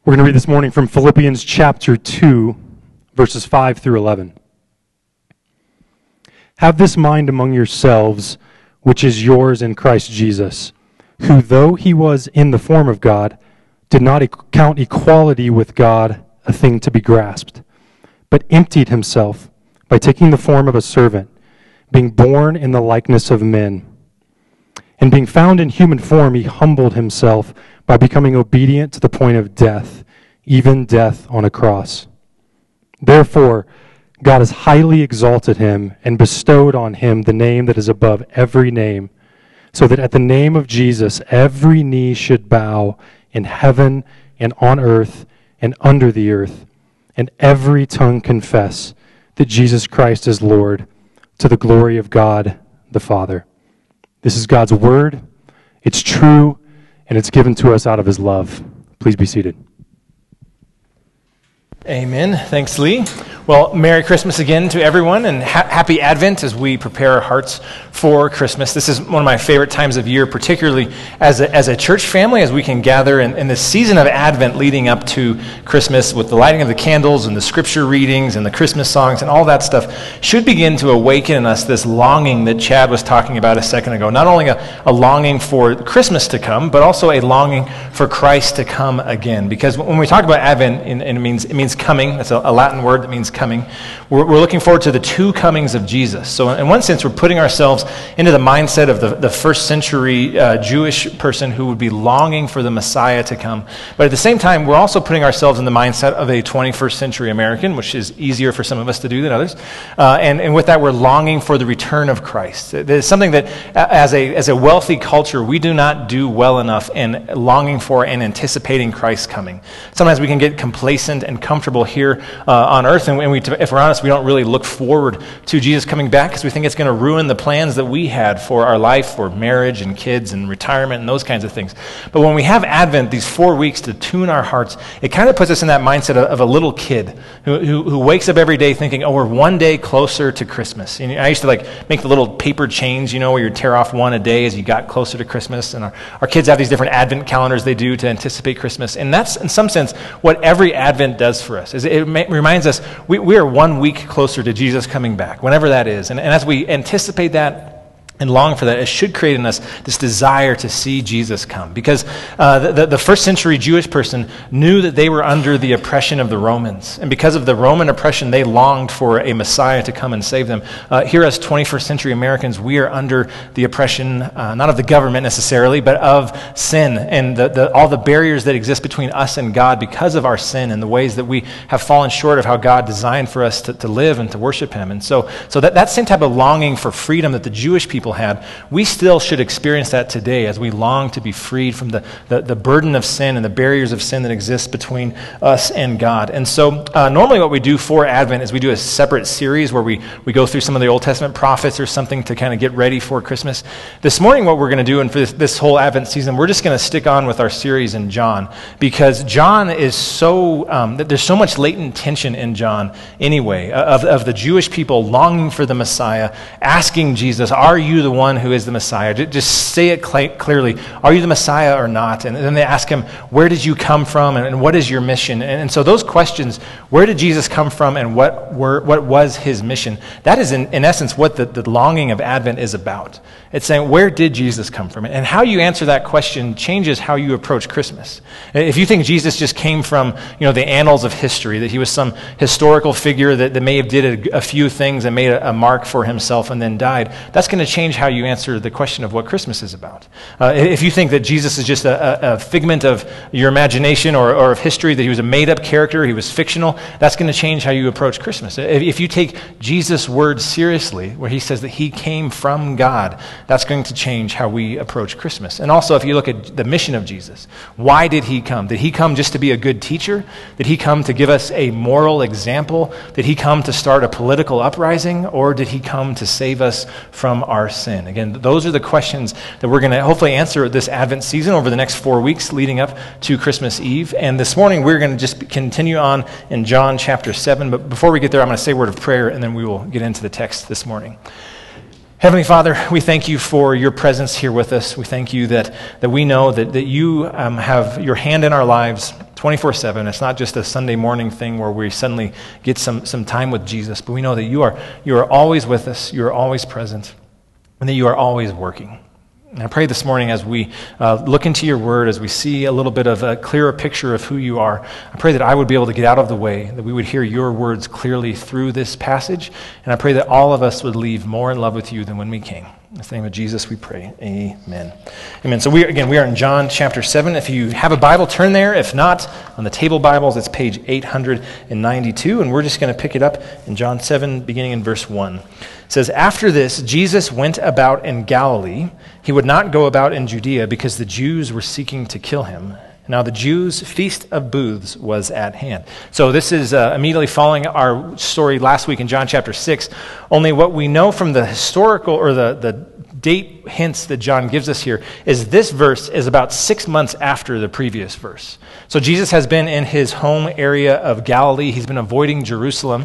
We're going to read this morning from Philippians chapter 2, verses 5 through 11. Have this mind among yourselves, which is yours in Christ Jesus, who, though he was in the form of God, did not count equality with God a thing to be grasped, but emptied himself by taking the form of a servant, being born in the likeness of men. And being found in human form, he humbled himself by becoming obedient to the point of death, even death on a cross. Therefore, God has highly exalted him and bestowed on him the name that is above every name, so that at the name of Jesus every knee should bow in heaven and on earth and under the earth, and every tongue confess that Jesus Christ is Lord, to the glory of God the Father. This is God's word. It's true, and it's given to us out of his love. Please be seated. Amen. Thanks, Lee. Well, Merry Christmas again to everyone, and Happy Advent as we prepare our hearts for Christmas. This is one of my favorite times of year, particularly as a church family, as we can gather in this season of Advent leading up to Christmas with the lighting of the candles and the scripture readings and the Christmas songs and all that stuff should begin to awaken in us this longing that Chad was talking about a second ago. Not only a longing for Christmas to come, but also a longing for Christ to come again. Because when we talk about Advent, and it means coming. That's a Latin word that means coming. We're looking forward to the two comings of Jesus. So in one sense, we're putting ourselves into the mindset of the first century Jewish person who would be longing for the Messiah to come. But at the same time, we're also putting ourselves in the mindset of a 21st century American, which is easier for some of us to do than others. And with that, we're longing for the return of Christ. It's something that as a wealthy culture, we do not do well enough in longing for and anticipating Christ's coming. Sometimes we can get complacent and comfortable here on earth, and if we're honest, we don't really look forward to Jesus coming back because we think it's going to ruin the plans that we had for our life, for marriage and kids and retirement and those kinds of things. But when we have Advent, these 4 weeks to tune our hearts, it kind of puts us in that mindset of a little kid who wakes up every day thinking, oh, we're one day closer to Christmas. And I used to make the little paper chains, where you tear off one a day as you got closer to Christmas. And our kids have these different Advent calendars they do to anticipate Christmas. And that's, in some sense, what every Advent does for us. Is it reminds us we are 1 week closer to Jesus coming back, whenever that is. And as we anticipate that and long for that, it should create in us this desire to see Jesus come. Because the first century Jewish person knew that they were under the oppression of the Romans. And because of the Roman oppression, they longed for a Messiah to come and save them. Here as 21st century Americans, we are under the oppression, not of the government necessarily, but of sin and all the barriers that exist between us and God because of our sin and the ways that we have fallen short of how God designed for us to live and to worship him. And so that same type of longing for freedom that the Jewish people had, we still should experience that today as we long to be freed from the burden of sin and the barriers of sin that exist between us and God. And so normally what we do for Advent is we do a separate series where we go through some of the Old Testament prophets or something to kind of get ready for Christmas. This morning what we're going to do, and for this whole Advent season, we're just going to stick on with our series in John, because John is there's so much latent tension in John anyway, of the Jewish people longing for the Messiah, asking Jesus, are you the one who is the Messiah? Just say it clearly. Are you the Messiah or not? And then they ask him, where did you come from and what is your mission? And so those questions, where did Jesus come from and what was his mission? That is in essence what the longing of Advent is about. It's saying, where did Jesus come from? And how you answer that question changes how you approach Christmas. If you think Jesus just came from the annals of history, that he was some historical figure that may have did a few things and made a mark for himself and then died, that's going to change how you answer the question of what Christmas is about. If you think that Jesus is just a figment of your imagination or of history, that he was a made-up character, he was fictional, that's going to change how you approach Christmas. If you take Jesus' words seriously, where he says that he came from God, that's going to change how we approach Christmas. And also, if you look at the mission of Jesus, why did he come? Did he come just to be a good teacher? Did he come to give us a moral example? Did he come to start a political uprising? Or did he come to save us from our sin? Again, those are the questions that we're going to hopefully answer this Advent season over the next 4 weeks leading up to Christmas Eve. And this morning, we're going to just continue on in John chapter 7. But before we get there, I'm going to say a word of prayer, and then we will get into the text this morning. Heavenly Father, we thank you for your presence here with us. We thank you that we know that you have your hand in our lives 24/7. It's not just a Sunday morning thing where we suddenly get some time with Jesus, but we know that you are always with us, you are always present, and that you are always working. And I pray this morning as we look into your word, as we see a little bit of a clearer picture of who you are, I pray that I would be able to get out of the way, that we would hear your words clearly through this passage, and I pray that all of us would leave more in love with you than when we came. In the name of Jesus we pray. Amen. Amen. So we are in John chapter 7. If you have a Bible, turn there. If not, on the table Bibles, it's page 892, and we're just going to pick it up in John 7, beginning in verse 1. It says, "After this, Jesus went about in Galilee. He would not go about in Judea because the Jews were seeking to kill him. Now the Jews' feast of booths was at hand." So this is immediately following our story last week in John chapter 6. Only what we know from the historical or the date hints that John gives us here is this verse is about 6 months after the previous verse. So Jesus has been in his home area of Galilee. He's been avoiding Jerusalem.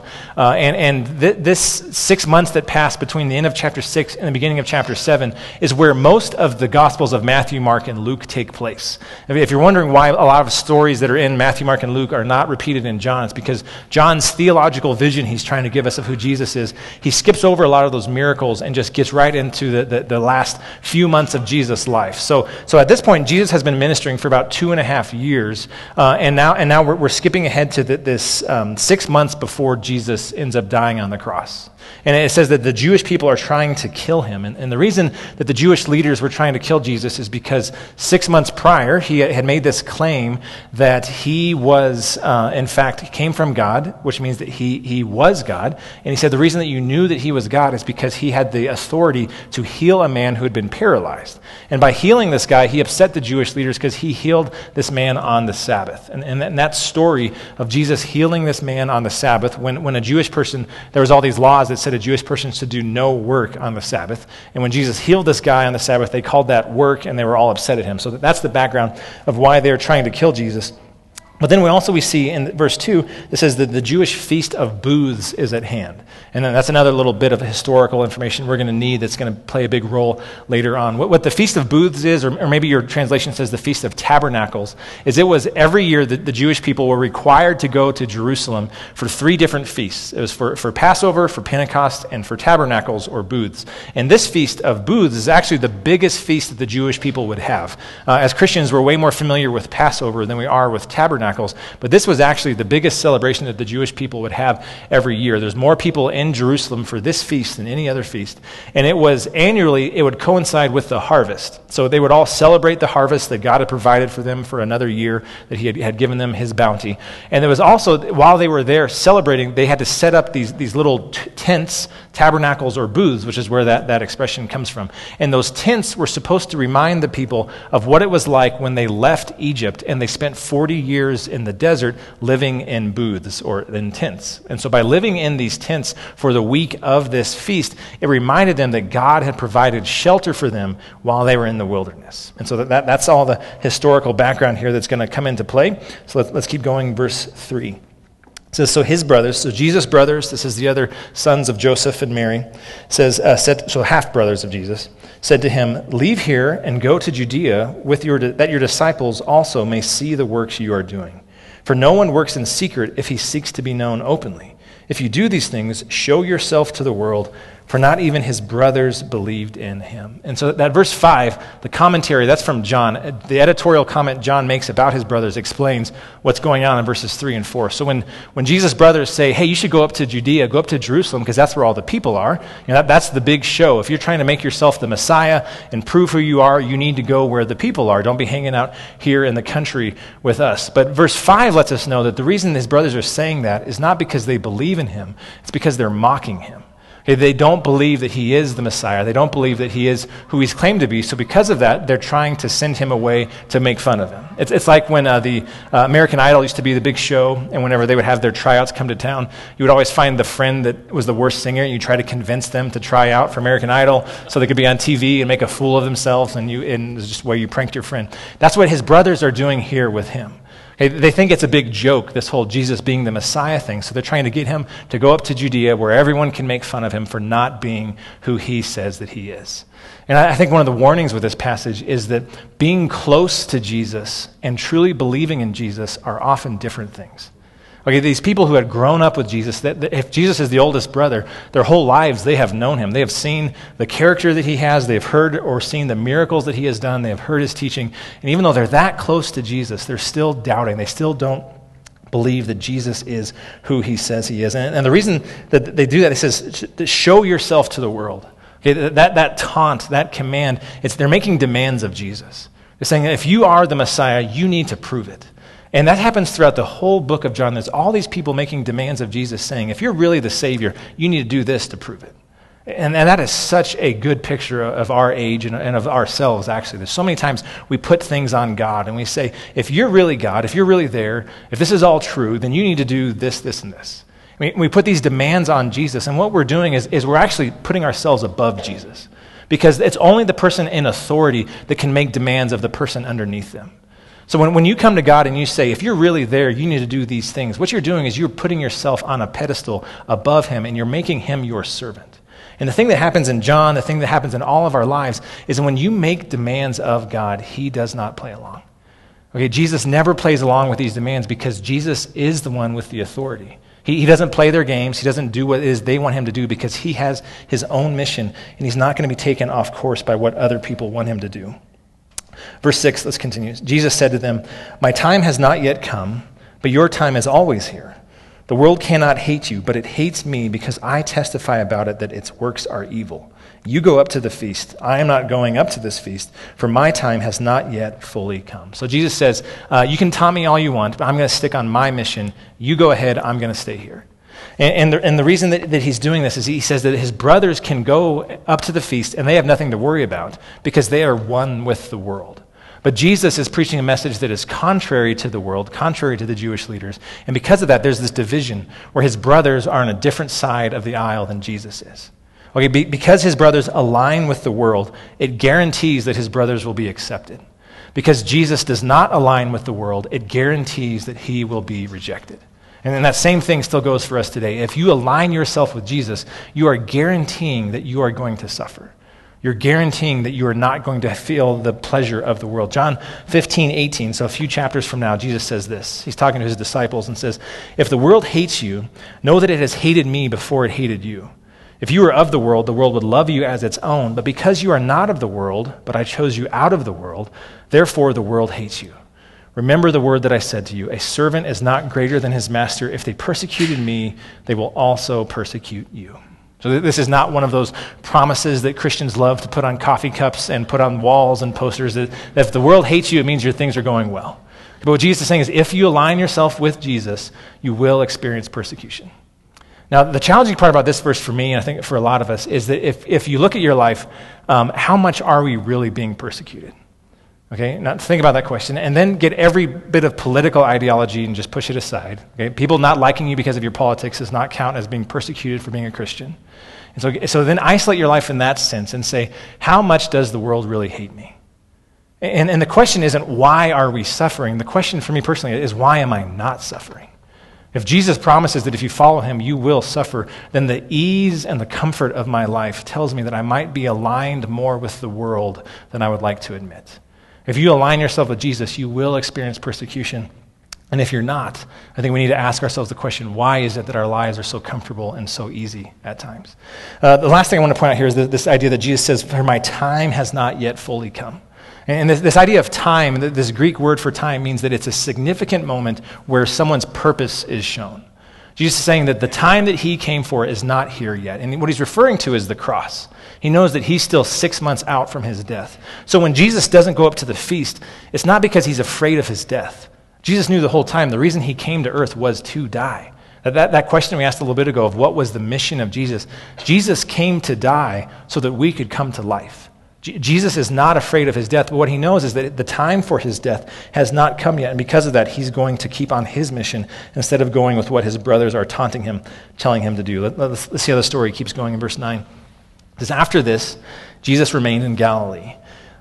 This 6 months that passed between the end of chapter 6 and the beginning of chapter 7 is where most of the Gospels of Matthew, Mark, and Luke take place. If you're wondering why a lot of stories that are in Matthew, Mark, and Luke are not repeated in John, it's because John's theological vision he's trying to give us of who Jesus is, he skips over a lot of those miracles and just gets right into the last few months of Jesus' life. So at this point, Jesus has been ministering for about 2.5 years, and now we're skipping ahead to this 6 months before Jesus ends up dying on the cross. And it says that the Jewish people are trying to kill him. And the reason that the Jewish leaders were trying to kill Jesus is because 6 months prior, he had made this claim that he was, in fact, came from God, which means that he was God. And he said the reason that you knew that he was God is because he had the authority to heal a man who had been paralyzed. And by healing this guy, he upset the Jewish leaders because he healed this man on the Sabbath. And that story of Jesus healing this man on the Sabbath, when a Jewish person, there was all these laws that said a Jewish person should do no work on the Sabbath. And when Jesus healed this guy on the Sabbath, they called that work, and they were all upset at him. So that's the background of why they're trying to kill Jesus. But then we see in verse 2, it says that the Jewish feast of booths is at hand. And then that's another little bit of historical information we're going to need that's going to play a big role later on. What the Feast of Booths is, or maybe your translation says the Feast of Tabernacles, is it was every year that the Jewish people were required to go to Jerusalem for 3 different feasts. It was for Passover, for Pentecost, and for Tabernacles or Booths. And this Feast of Booths is actually the biggest feast that the Jewish people would have. As Christians, we're way more familiar with Passover than we are with Tabernacles, but this was actually the biggest celebration that the Jewish people would have every year. There's more people in Jerusalem for this feast than any other feast. And it was annually, it would coincide with the harvest. So they would all celebrate the harvest that God had provided for them for another year, that he had given them his bounty. And there was also, while they were there celebrating, they had to set up these little tents, tabernacles, or booths, which is where that expression comes from. And those tents were supposed to remind the people of what it was like when they left Egypt and they spent 40 years in the desert living in booths or in tents. And so by living in these tents for the week of this feast, it reminded them that God had provided shelter for them while they were in the wilderness. And so that's all the historical background here that's going to come into play. So let's keep going, verse 3. It says, so his brothers, so Jesus' brothers, this is the other sons of Joseph and Mary, says, so half-brothers of Jesus, said to him, leave here and go to Judea that your disciples also may see the works you are doing. For no one works in secret if he seeks to be known openly. If you do these things, show yourself to the world, for not even his brothers believed in him. And so that verse 5, the commentary, that's from John. The editorial comment John makes about his brothers explains what's going on in verses 3 and 4. So when Jesus' brothers say, hey, you should go up to Judea, go up to Jerusalem, because that's where all the people are, that's the big show. If you're trying to make yourself the Messiah and prove who you are, you need to go where the people are. Don't be hanging out here in the country with us. But verse 5 lets us know that the reason his brothers are saying that is not because they believe in him. It's because they're mocking him. Okay, they don't believe that he is the Messiah. They don't believe that he is who he's claimed to be. So because of that, they're trying to send him away to make fun of him. It's like when the American Idol used to be the big show, and whenever they would have their tryouts come to town, you would always find the friend that was the worst singer, and you try to convince them to try out for American Idol so they could be on TV and make a fool of themselves, and it's just where you pranked your friend. That's what his brothers are doing here with him. Okay, they think it's a big joke, this whole Jesus being the Messiah thing, so they're trying to get him to go up to Judea where everyone can make fun of him for not being who he says that he is. And I think one of the warnings with this passage is that being close to Jesus and truly believing in Jesus are often different things. Okay, these people who had grown up with Jesus, that if Jesus is the oldest brother, their whole lives they have known him. They have seen the character that he has. They have heard or seen the miracles that he has done. They have heard his teaching. And even though they're that close to Jesus, they're still doubting. They still don't believe that Jesus is who he says he is. And the reason that they do that, it says, show yourself to the world. Okay, that taunt, that command, they're making demands of Jesus. They're saying, if you are the Messiah, you need to prove it. And that happens throughout the whole book of John. There's all these people making demands of Jesus saying, if you're really the Savior, you need to do this to prove it. And that is such a good picture of our age and of ourselves, actually. There's so many times we put things on God and we say, if you're really God, if you're really there, if this is all true, then you need to do this, this, and this. We put these demands on Jesus, and what we're doing is we're actually putting ourselves above Jesus, because it's only the person in authority that can make demands of the person underneath them. So when you come to God and you say, if you're really there, you need to do these things, what you're doing is you're putting yourself on a pedestal above him, and you're making him your servant. And the thing that happens in John, the thing that happens in all of our lives, is when you make demands of God, he does not play along. Okay, Jesus never plays along with these demands because Jesus is the one with the authority. He doesn't play their games. He doesn't do what it is they want him to do because he has his own mission, and he's not going to be taken off course by what other people want him to do. Verse 6, let's continue. Jesus said to them, my time has not yet come, but your time is always here. The world cannot hate you, but it hates me because I testify about it that its works are evil. You go up to the feast. I am not going up to this feast, for my time has not yet fully come. So Jesus says, you can taunt me all you want, but I'm going to stick on my mission. You go ahead. I'm going to stay here. And the reason that he's doing this is he says that his brothers can go up to the feast and they have nothing to worry about because they are one with the world. But Jesus is preaching a message that is contrary to the world, contrary to the Jewish leaders. And because of that, there's this division where his brothers are on a different side of the aisle than Jesus is. Okay, because his brothers align with the world, it guarantees that his brothers will be accepted. Because Jesus does not align with the world, it guarantees that he will be rejected. And then that same thing still goes for us today. If you align yourself with Jesus, you are guaranteeing that you are going to suffer. You're guaranteeing that you are not going to feel the pleasure of the world. John 15:18, so a few chapters from now, Jesus says this. He's talking to his disciples and says, if the world hates you, know that it has hated me before it hated you. If you were of the world would love you as its own. But because you are not of the world, but I chose you out of the world, therefore the world hates you. Remember the word that I said to you, a servant is not greater than his master. If they persecuted me, they will also persecute you. So this is not one of those promises that Christians love to put on coffee cups and put on walls and posters that if the world hates you, it means your things are going well. But what Jesus is saying is if you align yourself with Jesus, you will experience persecution. Now, the challenging part about this verse for me, and I think for a lot of us, is that if you look at your life, how much are we really being persecuted? Okay, now think about that question, and then get every bit of political ideology and just push it aside. Okay, people not liking you because of your politics does not count as being persecuted for being a Christian. And so then isolate your life in that sense and say, how much does the world really hate me? And the question isn't why are we suffering? The question for me personally is why am I not suffering? If Jesus promises that if you follow him, you will suffer, then the ease and the comfort of my life tells me that I might be aligned more with the world than I would like to admit. If you align yourself with Jesus, you will experience persecution. And if you're not, I think we need to ask ourselves the question, why is it that our lives are so comfortable and so easy at times? The last thing I want to point out here is this idea that Jesus says, for my time has not yet fully come. And this idea of time, this Greek word for time, means that it's a significant moment where someone's purpose is shown. Jesus is saying that the time that he came for is not here yet. And what he's referring to is the cross. He knows that he's still 6 months out from his death. So when Jesus doesn't go up to the feast, it's not because he's afraid of his death. Jesus knew the whole time the reason he came to earth was to die. That question we asked a little bit ago of what was the mission of Jesus, Jesus came to die so that we could come to life. Jesus is not afraid of his death, but what he knows is that the time for his death has not come yet, and because of that, he's going to keep on his mission instead of going with what his brothers are taunting him, telling him to do. Let's see how the story keeps going in verse 9. It says, after this, Jesus remained in Galilee.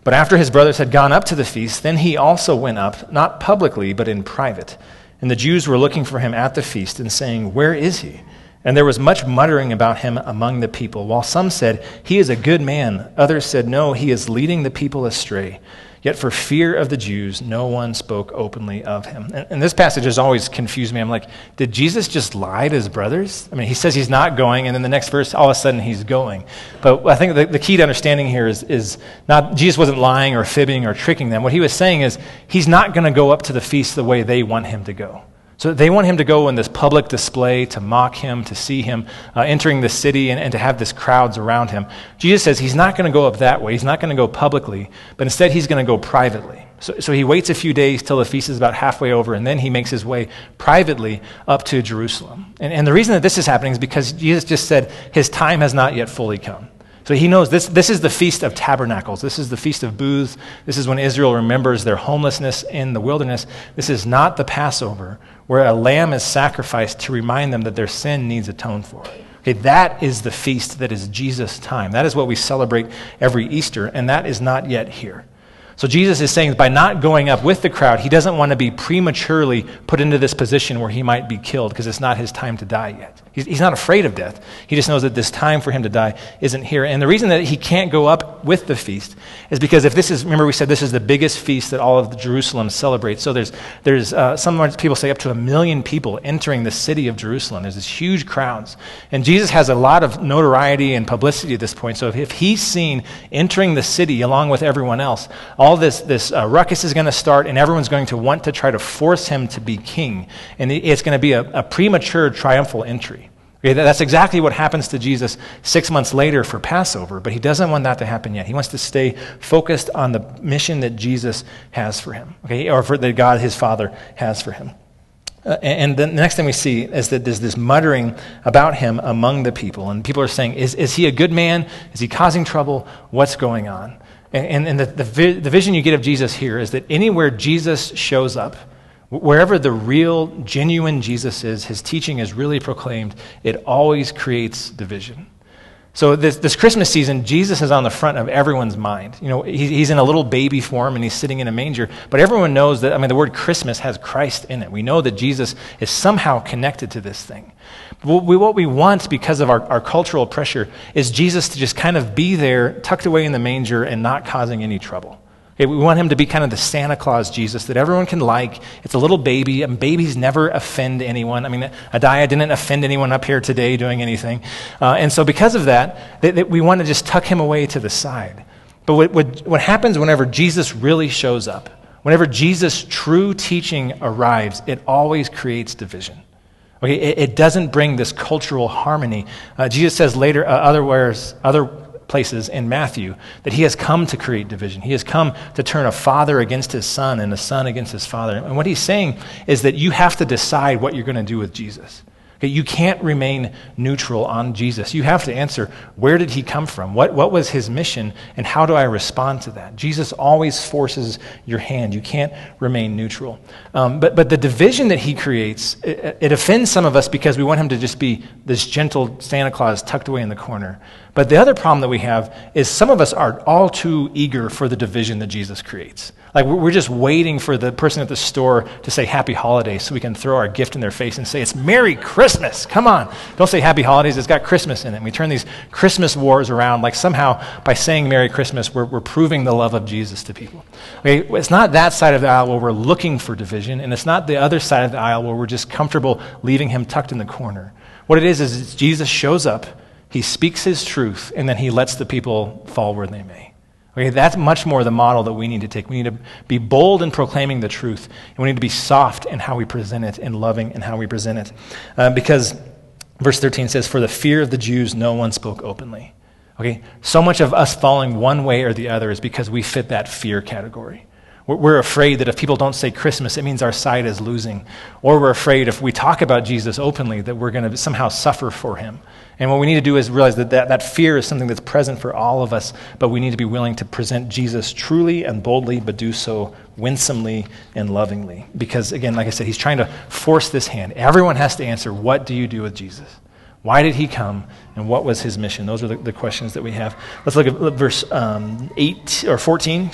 But after his brothers had gone up to the feast, then he also went up, not publicly, but in private. And the Jews were looking for him at the feast and saying, "Where is he?" And there was much muttering about him among the people, while some said, "He is a good man." Others said, "No, he is leading the people astray." Yet for fear of the Jews, no one spoke openly of him. And this passage has always confused me. I'm like, did Jesus just lie to his brothers? I mean, he says he's not going, and then the next verse, all of a sudden, he's going. But I think the key to understanding here is not, Jesus wasn't lying or fibbing or tricking them. What he was saying is, he's not going to go up to the feast the way they want him to go. So they want him to go in this public display to mock him, to see him entering the city and to have this crowds around him. Jesus says he's not going to go up that way. He's not going to go publicly, but instead he's going to go privately. So he waits a few days till the feast is about halfway over, and then he makes his way privately up to Jerusalem. And the reason that this is happening is because Jesus just said his time has not yet fully come. So he knows this is the Feast of Tabernacles. This is the Feast of Booths. This is when Israel remembers their homelessness in the wilderness. This is not the Passover, where a lamb is sacrificed to remind them that their sin needs atoned for. Okay, that is the feast that is Jesus' time. That is what we celebrate every Easter, and that is not yet here. So Jesus is saying by not going up with the crowd, he doesn't want to be prematurely put into this position where he might be killed because it's not his time to die yet. He's not afraid of death. He just knows that this time for him to die isn't here. And the reason that he can't go up with the feast is because if this is, remember we said this is the biggest feast that all of Jerusalem celebrates. So there's some people say up to 1 million people entering the city of Jerusalem. There's these huge crowds. And Jesus has a lot of notoriety and publicity at this point. So if he's seen entering the city along with everyone else, all this ruckus is going to start, and everyone's going to want to try to force him to be king. And it's going to be a premature triumphal entry. Okay, that's exactly what happens to Jesus 6 months later for Passover, but he doesn't want that to happen yet. He wants to stay focused on the mission that Jesus has for him, okay, or for that God, his Father, has for him. And the next thing we see is that there's this muttering about him among the people, and people are saying, is he a good man? Is he causing trouble? What's going on? And the vision you get of Jesus here is that anywhere Jesus shows up, wherever the real, genuine Jesus is, his teaching is really proclaimed, it always creates division. So this Christmas season, Jesus is on the front of everyone's mind. You know, he's in a little baby form and he's sitting in a manger, but everyone knows that, I mean, the word Christmas has Christ in it. We know that Jesus is somehow connected to this thing. What we want, because of our cultural pressure, is Jesus to just kind of be there, tucked away in the manger and not causing any trouble. Okay, we want him to be kind of the Santa Claus Jesus that everyone can like. It's a little baby, and babies never offend anyone. I mean, Adiah didn't offend anyone up here today doing anything. And so because of that, we want to just tuck him away to the side. But what happens whenever Jesus really shows up, whenever Jesus' true teaching arrives, it always creates division. Okay, it doesn't bring this cultural harmony. Jesus says later, other places in Matthew, that he has come to create division. He has come to turn a father against his son and a son against his father. And what he's saying is that you have to decide what you're going to do with Jesus. Okay, you can't remain neutral on Jesus. You have to answer, where did he come from? What was his mission, and how do I respond to that? Jesus always forces your hand. You can't remain neutral. But the division that he creates, it offends some of us because we want him to just be this gentle Santa Claus tucked away in the corner. But the other problem that we have is some of us are all too eager for the division that Jesus creates. Like we're just waiting for the person at the store to say Happy Holidays so we can throw our gift in their face and say, it's Merry Christmas. Come on. Don't say Happy Holidays. It's got Christmas in it. And we turn these Christmas wars around like somehow by saying Merry Christmas, we're proving the love of Jesus to people. Okay, it's not that side of the aisle where we're looking for division, and it's not the other side of the aisle where we're just comfortable leaving him tucked in the corner. What it is Jesus shows up, he speaks his truth, and then he lets the people fall where they may. Okay, that's much more the model that we need to take. We need to be bold in proclaiming the truth, and we need to be soft in how we present it and loving in how we present it. Because verse 13 says, for the fear of the Jews, no one spoke openly. Okay, so much of us falling one way or the other is because we fit that fear category. We're afraid that if people don't say Christmas, it means our side is losing. Or we're afraid if we talk about Jesus openly that we're going to somehow suffer for him. And what we need to do is realize that fear is something that's present for all of us, but we need to be willing to present Jesus truly and boldly, but do so winsomely and lovingly. Because, again, like I said, he's trying to force this hand. Everyone has to answer, what do you do with Jesus? Why did he come, and what was his mission? Those are the questions that we have. Let's look at verse 14.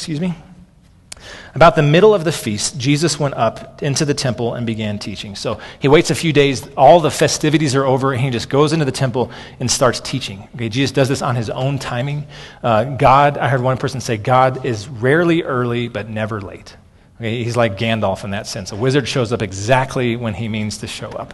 About the middle of the feast, Jesus went up into the temple and began teaching. So he waits a few days. All the festivities are over, and he just goes into the temple and starts teaching. Okay, Jesus does this on his own timing. I heard one person say, God is rarely early, but never late. Okay, he's like Gandalf in that sense. A wizard shows up exactly when he means to show up.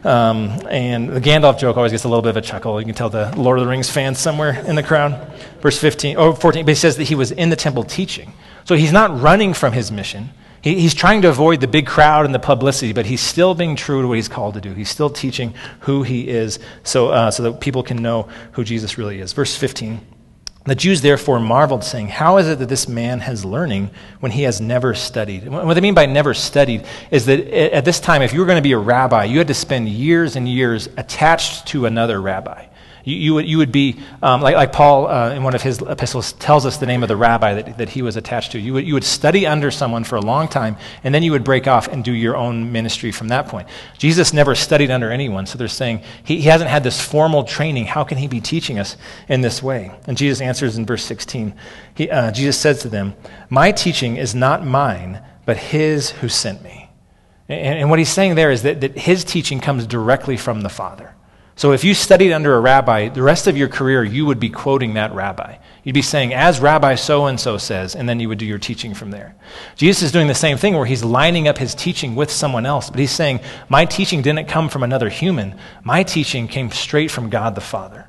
And the Gandalf joke always gets a little bit of a chuckle. You can tell the Lord of the Rings fans somewhere in the crowd. Verse 14, but he says that he was in the temple teaching. So he's not running from his mission. He's trying to avoid the big crowd and the publicity, but he's still being true to what he's called to do. He's still teaching who he is so that people can know who Jesus really is. Verse 15, the Jews therefore marveled, saying, how is it that this man has learning when he has never studied? And what they mean by never studied is that at this time, if you were going to be a rabbi, you had to spend years and years attached to another rabbi. You would be, like Paul in one of his epistles tells us the name of the rabbi that he was attached to. You would study under someone for a long time, and then you would break off and do your own ministry from that point. Jesus never studied under anyone, so they're saying he hasn't had this formal training. How can he be teaching us in this way? And Jesus answers in verse 16. Jesus says to them, my teaching is not mine, but his who sent me. And what he's saying there is that his teaching comes directly from the Father. So if you studied under a rabbi, the rest of your career, you would be quoting that rabbi. You'd be saying, as Rabbi so-and-so says, and then you would do your teaching from there. Jesus is doing the same thing where he's lining up his teaching with someone else, but he's saying, my teaching didn't come from another human. My teaching came straight from God the Father.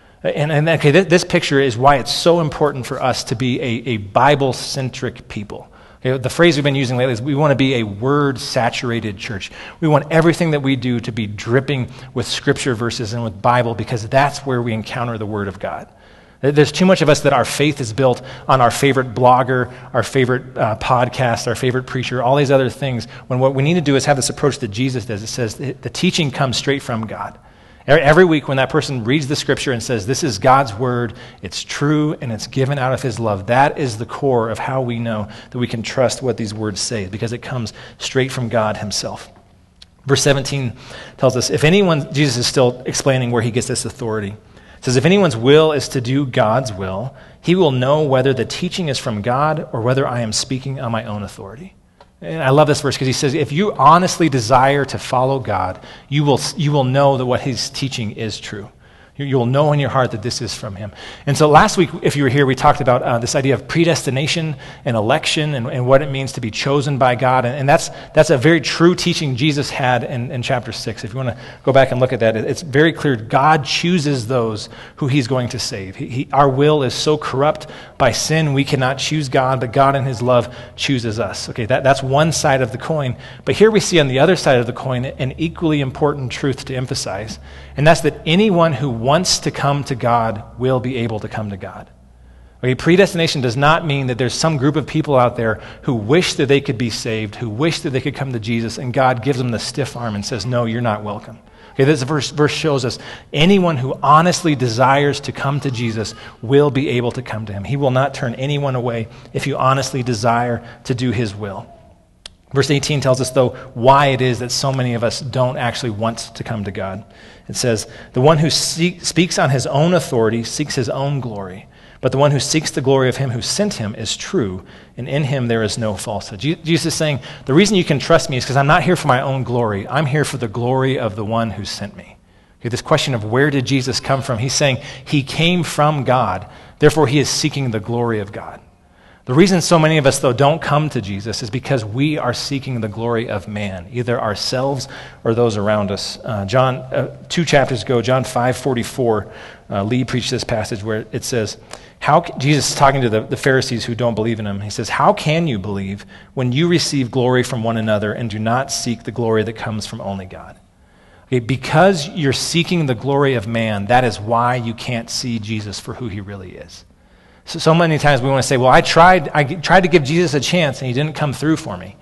And okay, this picture is why it's so important for us to be a Bible-centric people. Okay, the phrase we've been using lately is we want to be a word-saturated church. We want everything that we do to be dripping with Scripture verses and with Bible because that's where we encounter the Word of God. There's too much of us that our faith is built on our favorite blogger, our favorite podcast, our favorite preacher, all these other things, when what we need to do is have this approach that Jesus does. It says the teaching comes straight from God. Every week when that person reads the Scripture and says, this is God's Word, it's true, and it's given out of His love, that is the core of how we know that we can trust what these words say, because it comes straight from God Himself. Verse 17 tells us, Jesus is still explaining where He gets this authority. It says, if anyone's will is to do God's will, he will know whether the teaching is from God or whether I am speaking on my own authority. And I love this verse because he says, if you honestly desire to follow God, you will know that what he's teaching is true. You will know in your heart that this is from him. And so last week, if you were here, we talked about this idea of predestination and election and what it means to be chosen by God. And that's a very true teaching Jesus had in chapter 6. If you want to go back and look at that, it's very clear God chooses those who he's going to save. Our will is so corrupt by sin, we cannot choose God, but God in his love chooses us. Okay, that's one side of the coin. But here we see on the other side of the coin an equally important truth to emphasize, and that's that anyone who wants to come to God will be able to come to God. Okay, predestination does not mean that there's some group of people out there who wish that they could be saved, who wish that they could come to Jesus, and God gives them the stiff arm and says, no, you're not welcome. Okay, this verse shows us anyone who honestly desires to come to Jesus will be able to come to him. He will not turn anyone away if you honestly desire to do his will. Verse 18 tells us, though, why it is that so many of us don't actually want to come to God. It says, the one who speaks on his own authority seeks his own glory, but the one who seeks the glory of him who sent him is true, and in him there is no falsehood. Jesus is saying, the reason you can trust me is because I'm not here for my own glory. I'm here for the glory of the one who sent me. Okay, this question of where did Jesus come from? He's saying he came from God, therefore he is seeking the glory of God. The reason so many of us, though, don't come to Jesus is because we are seeking the glory of man, either ourselves or those around us. John, 2 chapters ago, John 5:44, Lee preached this passage where it says, Jesus is talking to the Pharisees who don't believe in him. He says, how can you believe when you receive glory from one another and do not seek the glory that comes from only God? Okay, because you're seeking the glory of man, that is why you can't see Jesus for who he really is. So many times we want to say, well, I tried to give Jesus a chance and he didn't come through for me.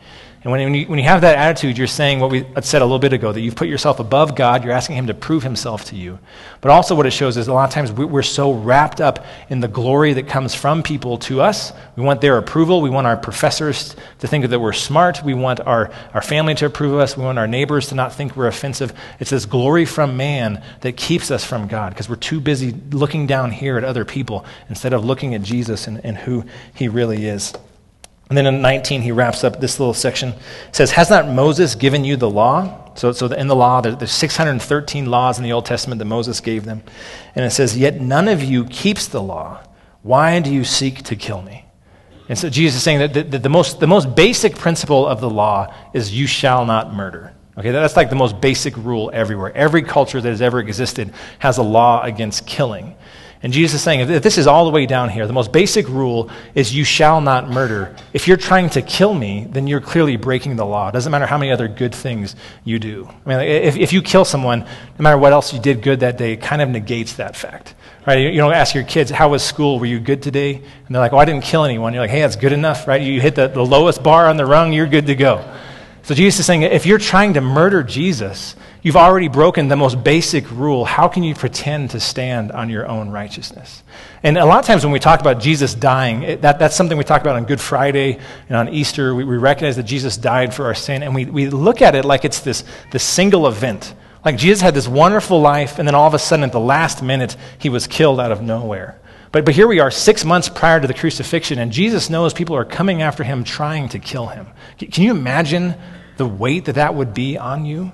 And when you have that attitude, you're saying what we said a little bit ago, that you've put yourself above God, you're asking him to prove himself to you. But also what it shows is a lot of times we're so wrapped up in the glory that comes from people to us. We want their approval. We want our professors to think that we're smart. We want our family to approve of us. We want our neighbors to not think we're offensive. It's this glory from man that keeps us from God, because we're too busy looking down here at other people instead of looking at Jesus and who he really is. And then in 19, he wraps up this little section. It says, has not Moses given you the law? So in the law, there's 613 laws in the Old Testament that Moses gave them. And it says, yet none of you keeps the law. Why do you seek to kill me? And so Jesus is saying that the most basic principle of the law is you shall not murder. Okay, that's like the most basic rule everywhere. Every culture that has ever existed has a law against killing. And Jesus is saying, if this is all the way down here, the most basic rule is you shall not murder. If you're trying to kill me, then you're clearly breaking the law. It doesn't matter how many other good things you do. I mean, if you kill someone, no matter what else you did good that day, it kind of negates that fact. Right? You don't ask your kids, how was school? Were you good today? And they're like, oh, I didn't kill anyone. You're like, hey, that's good enough, right? You hit the lowest bar on the rung, you're good to go. So Jesus is saying, if you're trying to murder Jesus, you've already broken the most basic rule. How can you pretend to stand on your own righteousness? And a lot of times when we talk about Jesus dying, that's something we talk about on Good Friday and on Easter. We recognize that Jesus died for our sin, and we look at it like it's this single event. Like Jesus had this wonderful life, and then all of a sudden at the last minute, he was killed out of nowhere. But here we are 6 months prior to the crucifixion, and Jesus knows people are coming after him trying to kill him. Can you imagine the weight that would be on you?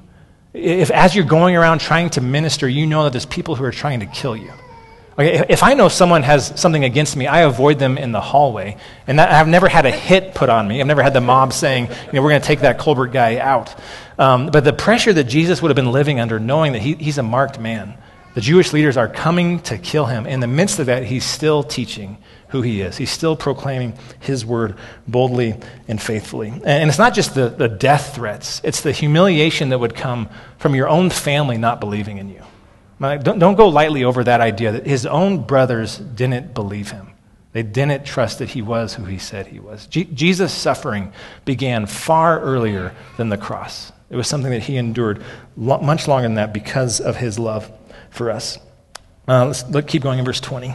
If as you're going around trying to minister, you know that there's people who are trying to kill you. Okay, if I know someone has something against me, I avoid them in the hallway. And I've never had a hit put on me. I've never had the mob saying, we're going to take that Colbert guy out. But the pressure that Jesus would have been living under, knowing that he's a marked man, the Jewish leaders are coming to kill him. In the midst of that, he's still teaching who he is. He's still proclaiming his word boldly and faithfully. And it's not just the death threats. It's the humiliation that would come from your own family not believing in you. Don't go lightly over that idea that his own brothers didn't believe him. They didn't trust that he was who he said he was. Jesus' suffering began far earlier than the cross. It was something that he endured much longer than that because of his love for us. Let's keep going in verse 20.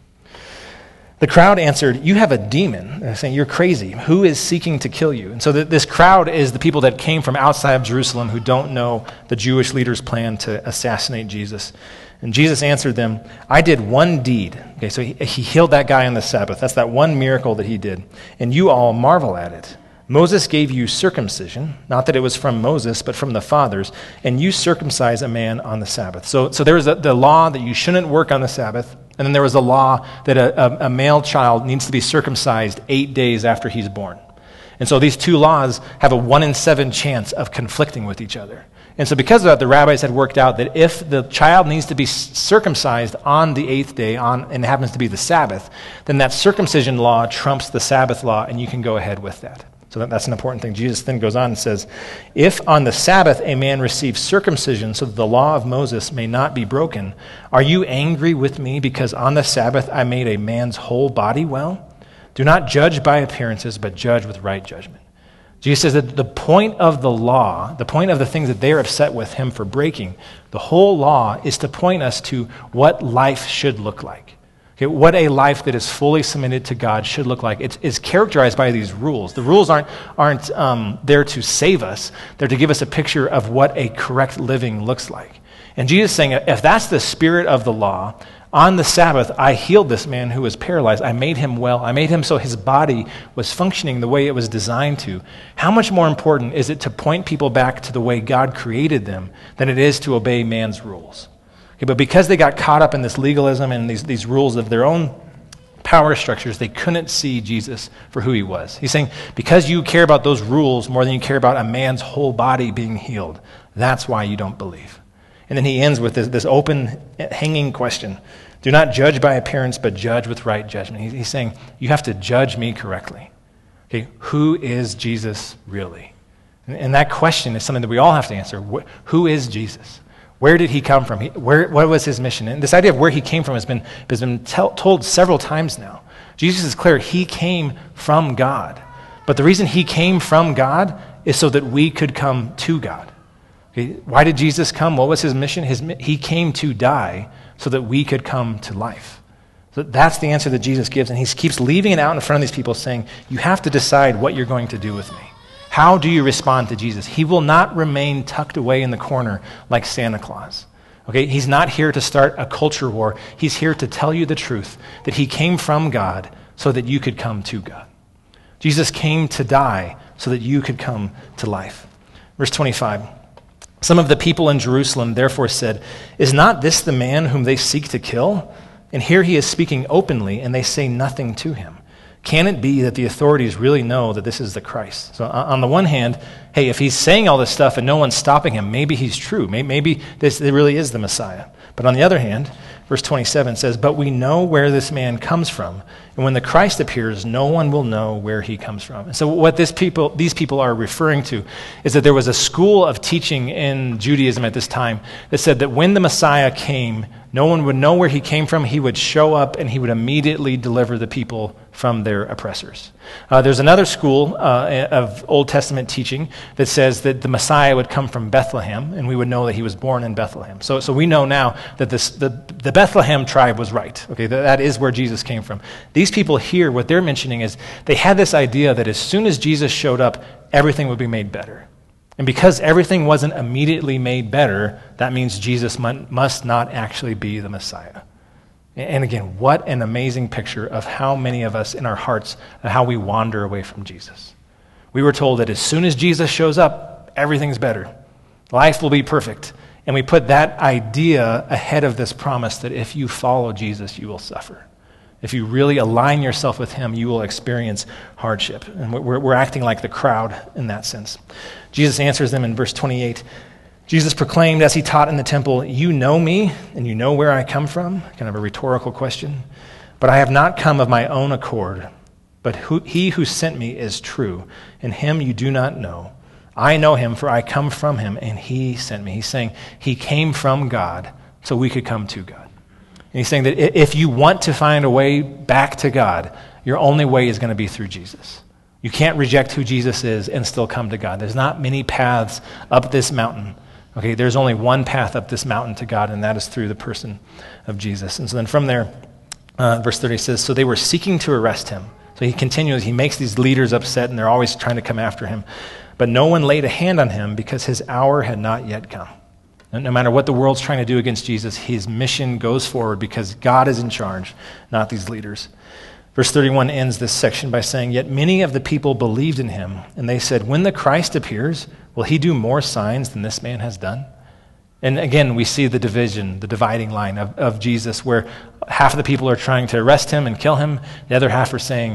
The crowd answered, you have a demon, saying, you're crazy. Who is seeking to kill you? And so this crowd is the people that came from outside of Jerusalem who don't know the Jewish leaders' plan to assassinate Jesus. And Jesus answered them, I did one deed. Okay, so he healed that guy on the Sabbath. That's that one miracle that he did. And you all marvel at it. Moses gave you circumcision, not that it was from Moses, but from the fathers, and you circumcise a man on the Sabbath. So there was the law that you shouldn't work on the Sabbath, and then there was a law that a male child needs to be circumcised 8 days after he's born. And so these two laws have a 1 in 7 chance of conflicting with each other. And so because of that, the rabbis had worked out that if the child needs to be circumcised on the 8th day, and it happens to be the Sabbath, then that circumcision law trumps the Sabbath law, and you can go ahead with that. So that's an important thing. Jesus then goes on and says, if on the Sabbath a man receives circumcision so that the law of Moses may not be broken, are you angry with me because on the Sabbath I made a man's whole body well? Do not judge by appearances, but judge with right judgment. Jesus says that the point of the law, the point of the things that they're upset with him for breaking, the whole law is to point us to what life should look like. Okay, what a life that is fully submitted to God should look like. It's characterized by these rules. The rules aren't there to save us. They're to give us a picture of what a correct living looks like. And Jesus is saying, if that's the spirit of the law, on the Sabbath, I healed this man who was paralyzed. I made him well. I made him so his body was functioning the way it was designed to. How much more important is it to point people back to the way God created them than it is to obey man's rules? Okay, but because they got caught up in this legalism and these rules of their own power structures, they couldn't see Jesus for who he was. He's saying, because you care about those rules more than you care about a man's whole body being healed, that's why you don't believe. And then he ends with this open, hanging question. Do not judge by appearance, but judge with right judgment. He's saying, you have to judge me correctly. Okay, who is Jesus really? And that question is something that we all have to answer. Who is Jesus? Where did he come from? What was his mission? And this idea of where he came from has been told several times now. Jesus is clear, he came from God. But the reason he came from God is so that we could come to God. Okay? Why did Jesus come? What was his mission? He came to die so that we could come to life. So that's the answer that Jesus gives, and he keeps leaving it out in front of these people saying, you have to decide what you're going to do with me. How do you respond to Jesus? He will not remain tucked away in the corner like Santa Claus. Okay, he's not here to start a culture war. He's here to tell you the truth, that he came from God so that you could come to God. Jesus came to die so that you could come to life. Verse 25, some of the people in Jerusalem therefore said, is not this the man whom they seek to kill? And here he is speaking openly, and they say nothing to him. Can it be that the authorities really know that this is the Christ? So on the one hand, hey, if he's saying all this stuff and no one's stopping him, maybe he's true. Maybe this really is the Messiah. But on the other hand, verse 27 says, but we know where this man comes from. And when the Christ appears, no one will know where he comes from. And so what these people are referring to is that there was a school of teaching in Judaism at this time that said that when the Messiah came, no one would know where he came from. He would show up and he would immediately deliver the people from their oppressors. There's another school of Old Testament teaching that says that the Messiah would come from Bethlehem, and we would know that he was born in Bethlehem. So we know now that the Bethlehem tribe was right. Okay, that is where Jesus came from. These people here, what they're mentioning is they had this idea that as soon as Jesus showed up, everything would be made better. And because everything wasn't immediately made better, that means Jesus must not actually be the Messiah. And again, what an amazing picture of how many of us in our hearts, how we wander away from Jesus. We were told that as soon as Jesus shows up, everything's better. Life will be perfect. And we put that idea ahead of this promise that if you follow Jesus, you will suffer. If you really align yourself with him, you will experience hardship. And we're acting like the crowd in that sense. Jesus answers them in verse 28. Jesus proclaimed as he taught in the temple, you know me and you know where I come from? Kind of a rhetorical question. But I have not come of my own accord, but he who sent me is true, and him you do not know. I know him, for I come from him, and he sent me. He's saying he came from God so we could come to God. And he's saying that if you want to find a way back to God, your only way is going to be through Jesus. You can't reject who Jesus is and still come to God. There's not many paths up this mountain. Okay, there's only one path up this mountain to God, and that is through the person of Jesus. And so then from there, verse 30 says, so they were seeking to arrest him. So he continues, he makes these leaders upset, and they're always trying to come after him. But no one laid a hand on him because his hour had not yet come. And no matter what the world's trying to do against Jesus, his mission goes forward because God is in charge, not these leaders. Verse 31 ends this section by saying, yet many of the people believed in him, and they said, when the Christ appears, will he do more signs than this man has done? And again, we see the division, the dividing line of Jesus, where half of the people are trying to arrest him and kill him. The other half are saying,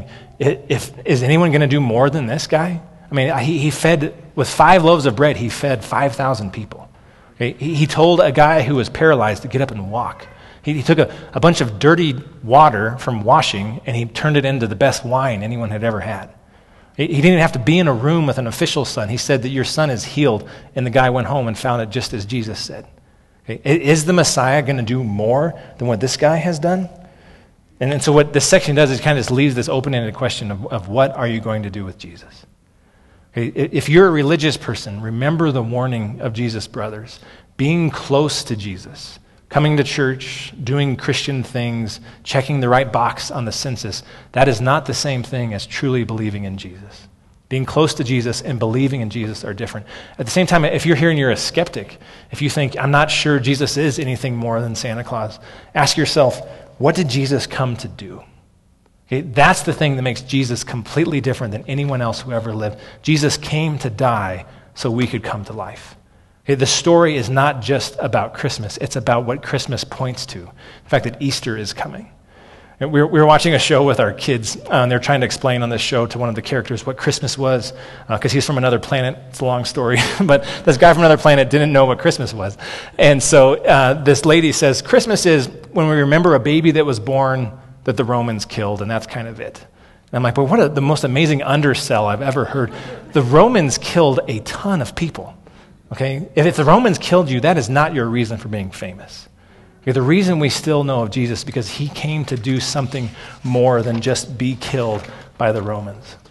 is anyone going to do more than this guy? I mean, he fed, with 5 loaves of bread, he fed 5,000 people. Okay? He told a guy who was paralyzed to get up and walk. He took a bunch of dirty water from washing, and he turned it into the best wine anyone had ever had. He didn't have to be in a room with an official's son. He said that your son is healed, and the guy went home and found it just as Jesus said. Okay? Is the Messiah going to do more than what this guy has done? And so what this section does is kind of just leaves this open-ended question of what are you going to do with Jesus? Okay? If you're a religious person, remember the warning of Jesus' brothers. Being close to Jesus, coming to church, doing Christian things, checking the right box on the census, that is not the same thing as truly believing in Jesus. Being close to Jesus and believing in Jesus are different. At the same time, if you're here and you're a skeptic, if you think, I'm not sure Jesus is anything more than Santa Claus, ask yourself, what did Jesus come to do? Okay, that's the thing that makes Jesus completely different than anyone else who ever lived. Jesus came to die so we could come to life. Okay, the story is not just about Christmas. It's about what Christmas points to. The fact that Easter is coming. And we were watching a show with our kids, and they're trying to explain on this show to one of the characters what Christmas was, because he's from another planet. It's a long story, but this guy from another planet didn't know what Christmas was. And so this lady says, Christmas is when we remember a baby that was born that the Romans killed, and that's kind of it. And I'm like, well, what the most amazing undersell I've ever heard. The Romans killed a ton of people. Okay, if the Romans killed you, that is not your reason for being famous. Okay, the reason we still know of Jesus is because he came to do something more than just be killed by the Romans.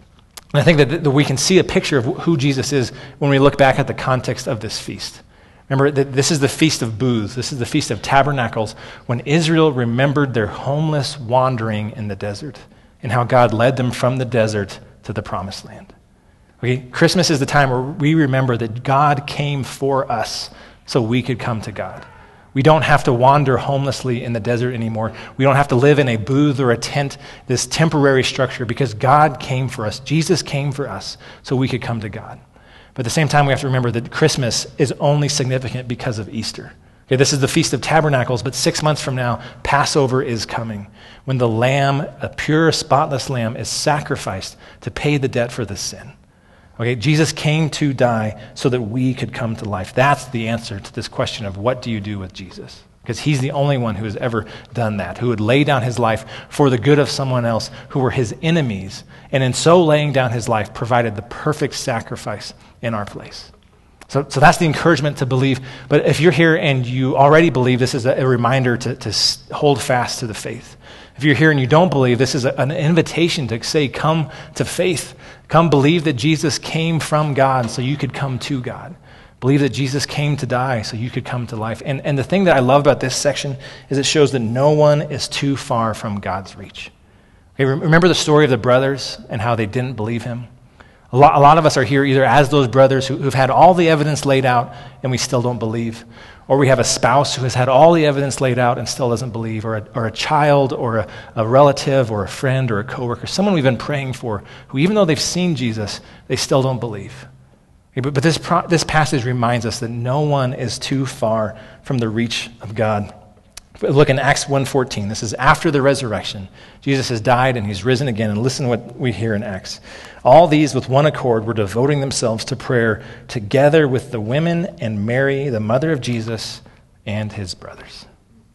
And I think that we can see a picture of who Jesus is when we look back at the context of this feast. Remember, this is the Feast of Booths. This is the Feast of Tabernacles, when Israel remembered their homeless wandering in the desert and how God led them from the desert to the promised land. Okay, Christmas is the time where we remember that God came for us so we could come to God. We don't have to wander homelessly in the desert anymore. We don't have to live in a booth or a tent, this temporary structure, because God came for us. Jesus came for us so we could come to God. But at the same time, we have to remember that Christmas is only significant because of Easter. Okay, this is the Feast of Tabernacles, but 6 months from now, Passover is coming, when the lamb, a pure, spotless lamb, is sacrificed to pay the debt for the sin. Okay, Jesus came to die so that we could come to life. That's the answer to this question of what do you do with Jesus? Because he's the only one who has ever done that, who would lay down his life for the good of someone else who were his enemies, and in so laying down his life provided the perfect sacrifice in our place. So that's the encouragement to believe. But if you're here and you already believe, this is a reminder to hold fast to the faith. If you're here and you don't believe, this is an invitation to say, come to faith. Come believe that Jesus came from God so you could come to God. Believe that Jesus came to die so you could come to life. And the thing that I love about this section is it shows that no one is too far from God's reach. Okay, remember the story of the brothers and how they didn't believe him? A lot of us are here either as those brothers who've had all the evidence laid out and we still don't believe, or we have a spouse who has had all the evidence laid out and still doesn't believe, or a child or a relative or a friend or a coworker, someone we've been praying for who, even though they've seen Jesus, they still don't believe. Okay, but this passage reminds us that no one is too far from the reach of God. Look in Acts 1:14. This is after the resurrection. Jesus has died and he's risen again. And listen to what we hear in Acts. All these with one accord were devoting themselves to prayer together with the women and Mary, the mother of Jesus, and his brothers.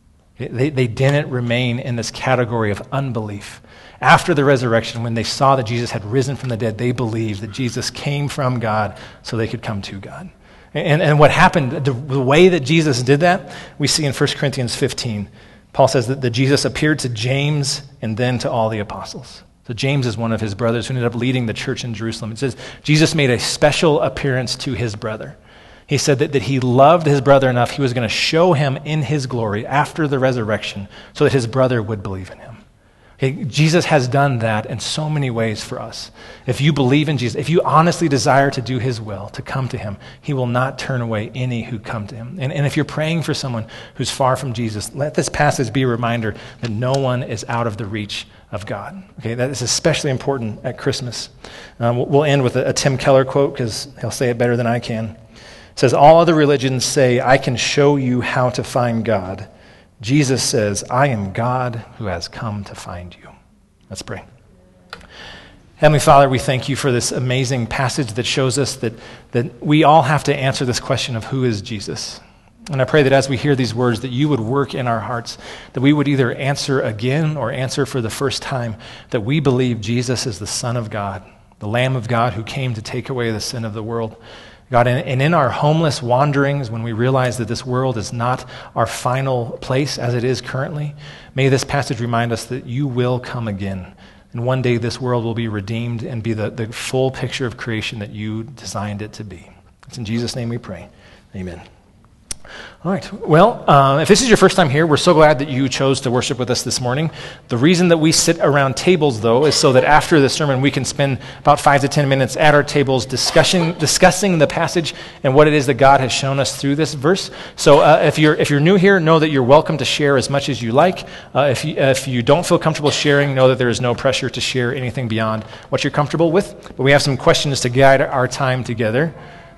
They didn't remain in this category of unbelief. After the resurrection, when they saw that Jesus had risen from the dead, they believed that Jesus came from God so they could come to God. And what happened, the way that Jesus did that, we see in 1 Corinthians 15. Paul says that Jesus appeared to James and then to all the apostles. So James is one of his brothers who ended up leading the church in Jerusalem. It says Jesus made a special appearance to his brother. He said that he loved his brother enough, he was going to show him in his glory after the resurrection so that his brother would believe in him. Okay, Jesus has done that in so many ways for us. If you believe in Jesus, if you honestly desire to do his will, to come to him, he will not turn away any who come to him. And if you're praying for someone who's far from Jesus, let this passage be a reminder that no one is out of the reach of God. Okay, that is especially important at Christmas. We'll end with a Tim Keller quote because he'll say it better than I can. It says, all other religions say, I can show you how to find God. Jesus says, I am God who has come to find you. Let's pray. Heavenly Father, we thank you for this amazing passage that shows us that we all have to answer this question of who is Jesus. And I pray that as we hear these words, that you would work in our hearts, that we would either answer again or answer for the first time, that we believe Jesus is the Son of God, the Lamb of God who came to take away the sin of the world. God, and in our homeless wanderings, when we realize that this world is not our final place as it is currently, may this passage remind us that you will come again. And one day this world will be redeemed and be the full picture of creation that you designed it to be. It's in Jesus' name we pray. Amen. All right. Well, if this is your first time here, we're so glad that you chose to worship with us this morning. The reason that we sit around tables, though, is so that after the sermon, we can spend about 5 to 10 minutes at our tables discussing the passage and what it is that God has shown us through this verse. So if you're new here, know that you're welcome to share as much as you like. If you don't feel comfortable sharing, know that there is no pressure to share anything beyond what you're comfortable with. But we have some questions to guide our time together.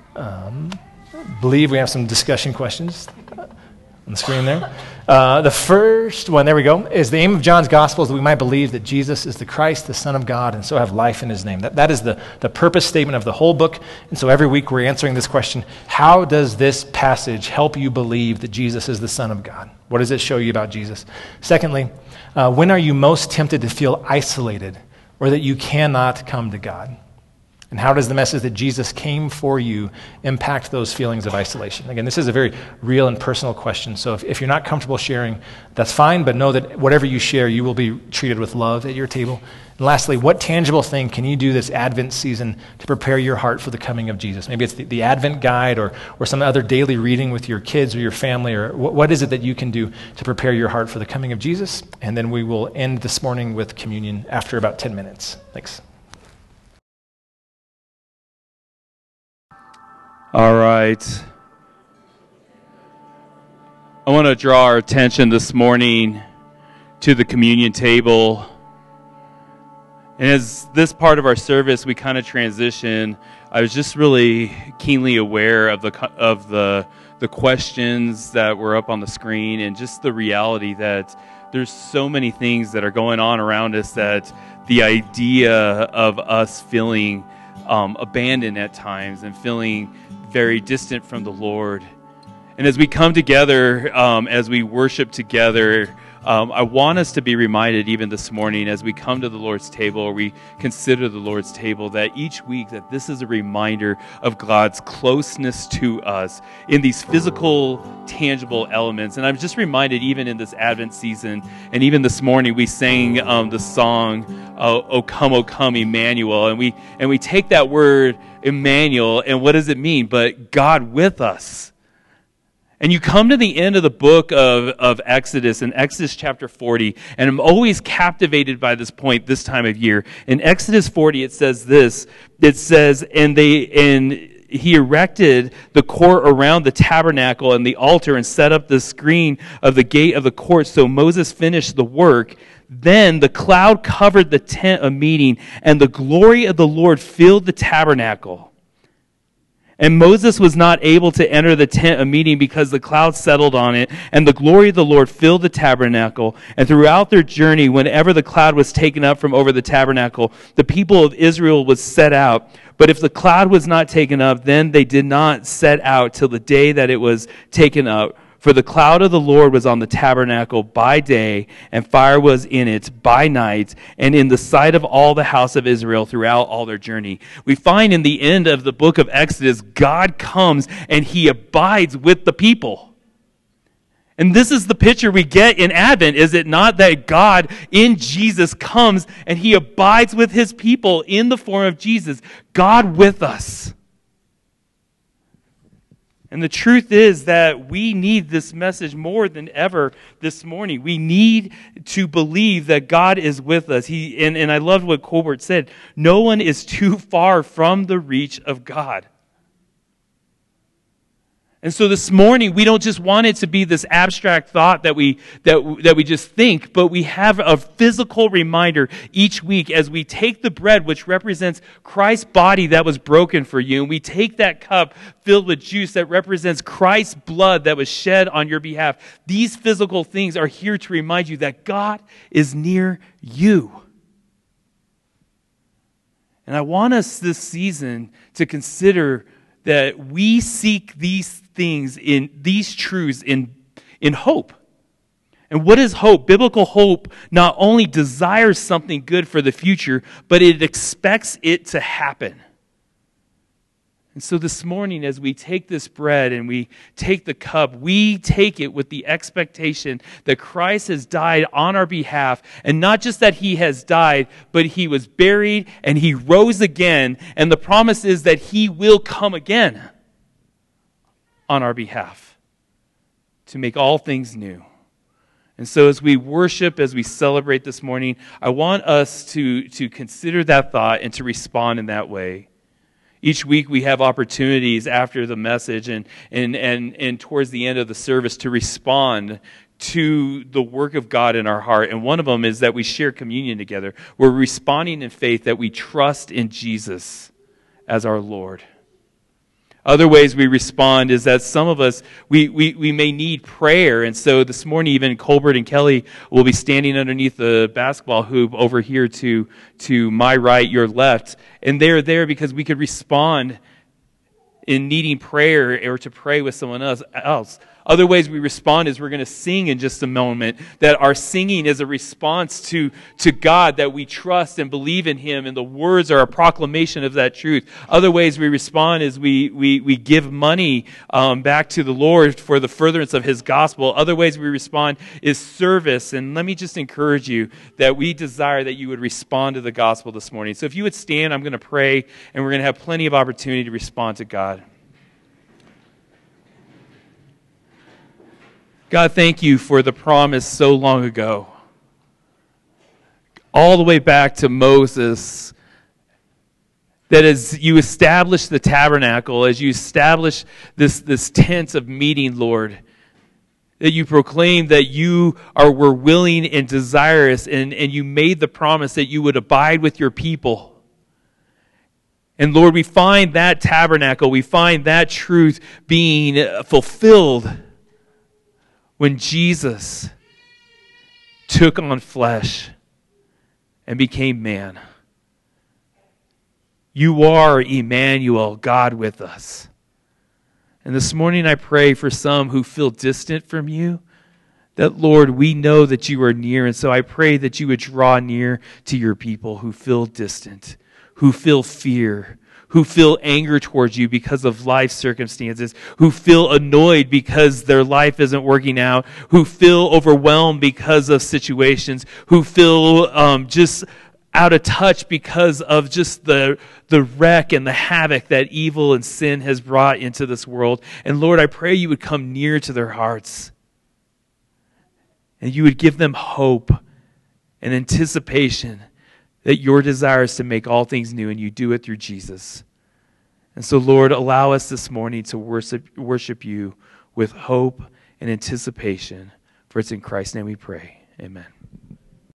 Believe we have some discussion questions on the screen there. The first one, there we go, is the aim of John's gospel is that we might believe that Jesus is the Christ, the Son of God, and so have life in his name. That is the purpose statement of the whole book. And so every week we're answering this question, how does this passage help you believe that Jesus is the Son of God? What does it show you about Jesus? Secondly, when are you most tempted to feel isolated or that you cannot come to God? And how does the message that Jesus came for you impact those feelings of isolation? Again, this is a very real and personal question. So if you're not comfortable sharing, that's fine, but know that whatever you share, you will be treated with love at your table. And lastly, what tangible thing can you do this Advent season to prepare your heart for the coming of Jesus? Maybe it's the Advent guide or some other daily reading with your kids or your family, or what is it that you can do to prepare your heart for the coming of Jesus? And then we will end this morning with communion after about 10 minutes. Thanks. All right. I want to draw our attention this morning to the communion table. And as this part of our service, we kind of transition, I was just really keenly aware of the questions that were up on the screen, and just the reality that there's so many things that are going on around us, that the idea of us feeling abandoned at times and feeling very distant from the Lord. And as we come together, as we worship together, I want us to be reminded even this morning as we come to the Lord's table, or we consider the Lord's table, that each week that this is a reminder of God's closeness to us in these physical, tangible elements. And I'm just reminded, even in this Advent season, and even this morning we sang the song, O come, Emmanuel. And we take that word Emmanuel, and what does it mean? But God with us. And you come to the end of the book of Exodus, in Exodus chapter 40, and I'm always captivated by this point this time of year. In Exodus 40, it says this. It says, and he erected the court around the tabernacle and the altar and set up the screen of the gate of the court. So Moses finished the work. Then the cloud covered the tent of meeting, and the glory of the Lord filled the tabernacle. And Moses was not able to enter the tent of meeting because the cloud settled on it, and the glory of the Lord filled the tabernacle. And throughout their journey, whenever the cloud was taken up from over the tabernacle, the people of Israel would set out. But if the cloud was not taken up, then they did not set out till the day that it was taken up. For the cloud of the Lord was on the tabernacle by day, and fire was in it by night, and in the sight of all the house of Israel throughout all their journey. We find in the end of the book of Exodus, God comes and he abides with the people. And this is the picture we get in Advent, is it not, that God in Jesus comes and he abides with his people in the form of Jesus, God with us. And the truth is that we need this message more than ever this morning. We need to believe that God is with us. And I loved what Colbert said. No one is too far from the reach of God. And so this morning, we don't just want it to be this abstract thought that we just think, but we have a physical reminder each week as we take the bread, which represents Christ's body that was broken for you, and we take that cup filled with juice that represents Christ's blood that was shed on your behalf. These physical things are here to remind you that God is near you. And I want us this season to consider that we seek these things, in these truths in hope. And what is hope? Biblical hope not only desires something good for the future, but it expects it to happen. And so this morning, as we take this bread and we take the cup, we take it with the expectation that Christ has died on our behalf. And not just that he has died, but he was buried and he rose again. And the promise is that he will come again on our behalf to make all things new. And so as we worship, as we celebrate this morning, I want us to consider that thought and to respond in that way. Each week we have opportunities after the message and towards the end of the service to respond to the work of God in our heart. And one of them is that we share communion together. We're responding in faith that we trust in Jesus as our Lord. Other ways we respond is that some of us, we may need prayer. And so this morning, even Colbert and Kelly will be standing underneath the basketball hoop over here to my right, your left. And they're there because we could respond in needing prayer or to pray with someone else. Other ways we respond is we're going to sing in just a moment, that our singing is a response to God, that we trust and believe in Him, and the words are a proclamation of that truth. Other ways we respond is we give money back to the Lord for the furtherance of His gospel. Other ways we respond is service. And let me just encourage you that we desire that you would respond to the gospel this morning. So if you would stand, I'm going to pray, and we're going to have plenty of opportunity to respond to God. God, thank you for the promise so long ago, all the way back to Moses, that as you establish the tabernacle, as you establish this tent of meeting, Lord, that you proclaim that you were willing and desirous, and you made the promise that you would abide with your people. And Lord, we find that tabernacle, we find that truth being fulfilled when Jesus took on flesh and became man. You are Emmanuel, God with us. And this morning I pray for some who feel distant from you, that, Lord, we know that you are near. And so I pray that you would draw near to your people who feel distant, who feel fear, who feel anger towards you because of life circumstances, who feel annoyed because their life isn't working out, who feel overwhelmed because of situations, who feel just out of touch because of just the wreck and the havoc that evil and sin has brought into this world. And Lord, I pray you would come near to their hearts, and you would give them hope and anticipation that your desire is to make all things new, and you do it through Jesus. And so, Lord, allow us this morning to worship you with hope and anticipation. For it's in Christ's name we pray. Amen.